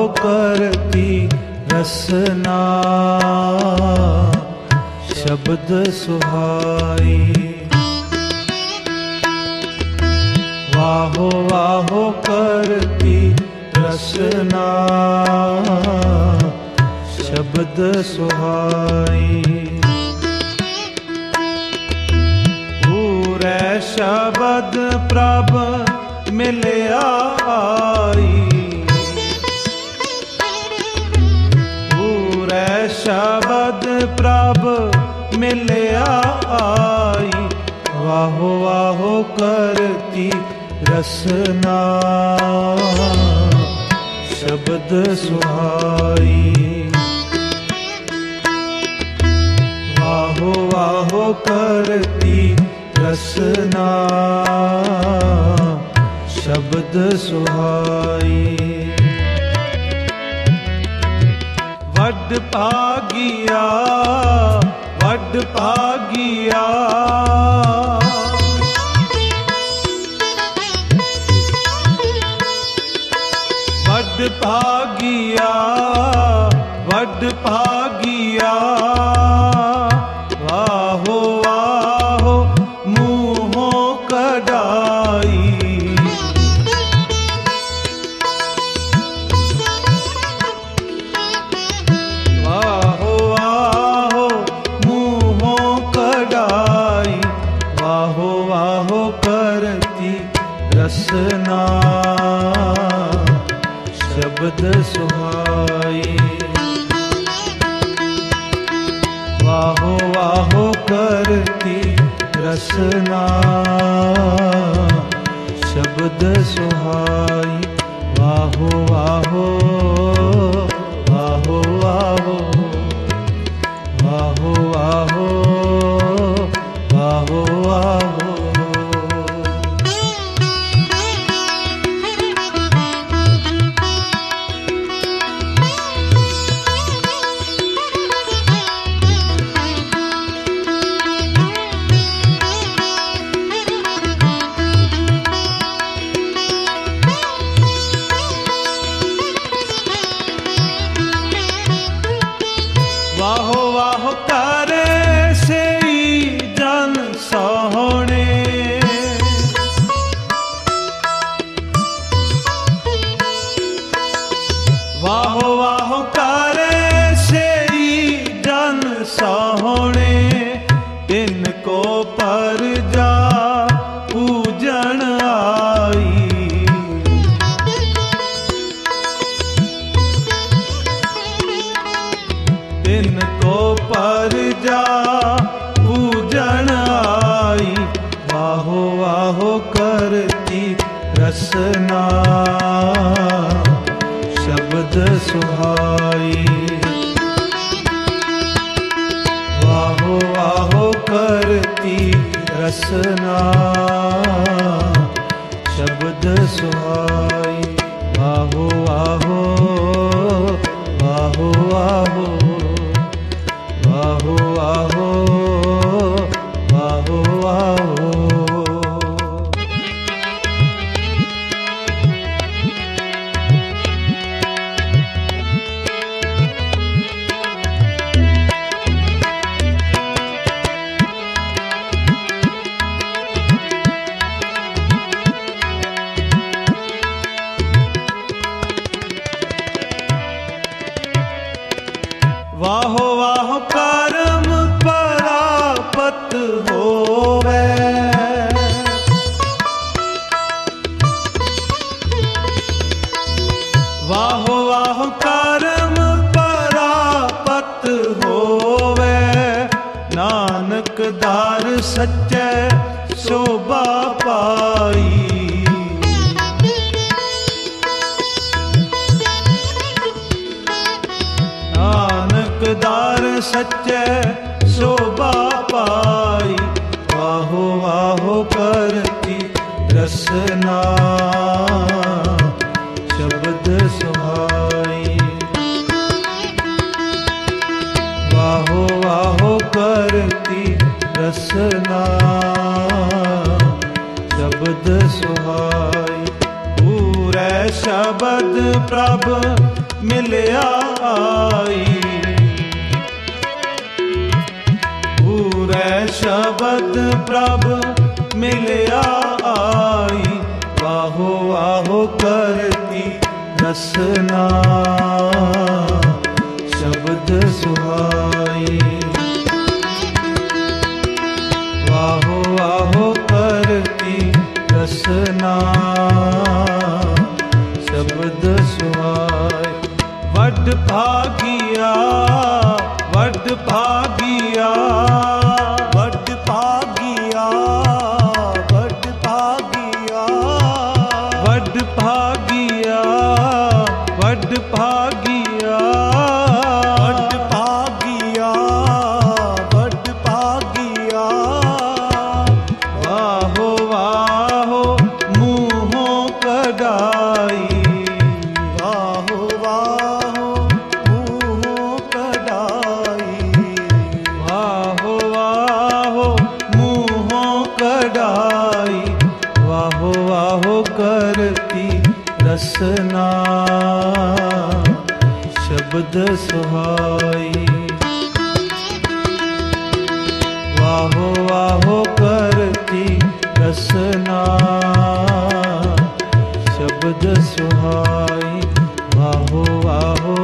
करती रसना शब्द सुहाई। वाहो वाहो करती रसना शब्द सुहाई। पूरे शब्द प्रभ मिलिया आई। पूरे शब्द प्रभ मिलिया आई। वाहो वाहो करती रसना शब्द सुहाई। वाहो वाहो करती रसना शब्द सुहाई। वड भागिया वड भागिया वड भागिया वड भागिया। वाहो वाहो मुँहों कढ़ाई। वाहो वाहो मुँहों कढ़ाई। वाहो वाहो करती रसना शब्द सुहाई। वाहो वाहो करती रसना शब्द सुहाई। वाहो वाहो वाहो वाहो वाहो वाहो वाहो वाहो। वाहो वाहो करे से जन सोहणे। वाहो वाहो करे से जन सोहणे। तिनको पर जा पूजन आई। तिनको पर जा पूजन आई। वाहो वाहो करती रसना शब्द सुहाई। वाहो वाहो करती रसना शब्द सुहाई। वाहो वाहो वाहो वाहो वाहो वाहो वाहो वाहो। वाहो वाहो कर्म परापत होवे। वाहो वाहो कर्म परापत होवे। नानक दार सच्चे शोभा पाई। नानक दार सच्चे शोभा पाई। वाहो वाहो करती रसना शब्द सुहाई। वाहो वाहो करती रसना शब्द सुहाई। पूरे शब्द प्रभ ਮਿਲਿਆ ਆਈ। ਪੂਰੇ ਸ਼ਬਦ ਪ੍ਰਭ ਮਿਲਿਆ ਆਈ। ਵਾਹੋ ਵਾਹੋ ਕਰਤੀ ਰਸਨਾ ਸ਼ਬਦ ਸੁਹਾਈ। ਵਾਹੋ ਵਾਹੋ ਕਰਤੀ ਰਸਨਾ ਸ਼ਬਦ ਸੁਹਾਈ। ਵੱਡ ਭਾਗੀਆ ਵੱਡ ਭਾਗੀਆ ਵੱਡ ਭਾਗੀਆ ਵੱਡ ਭਾਗੀਆ ਵੱਡ ਭਾਗੀਆ ਵੱਡ ਭਾਗੀਆ ਵੱਡ ਭਾਗੀਆ ਵੱਡ ਭਾਗੀਆ। ਵਾਹੋ ਵਾਹੋ ਮੂੰਹੋਂ ਕਢਾਈ। ਵਾਹੋ ਵਾਹੋ ਮੂੰਹੋਂ ਕਢਾਈ। ਵਾਹੋ ਵਾਹੋ ਮੂੰਹੋਂ ਕਢਾਈ। ਵਾਹੋ ਵਾਹੋ ਕਰਤੀ ਰਸਨਾ ਸ਼ਬਦ ਸੁਹਾਈ। ਵਾਹੋ ਵਾਹੋ ਕਰਤੀ ਰਸਨਾ ਸ਼ਬਦ ਸੁਹਾਈ। ਵਾਹੋ ਵਾਹੋ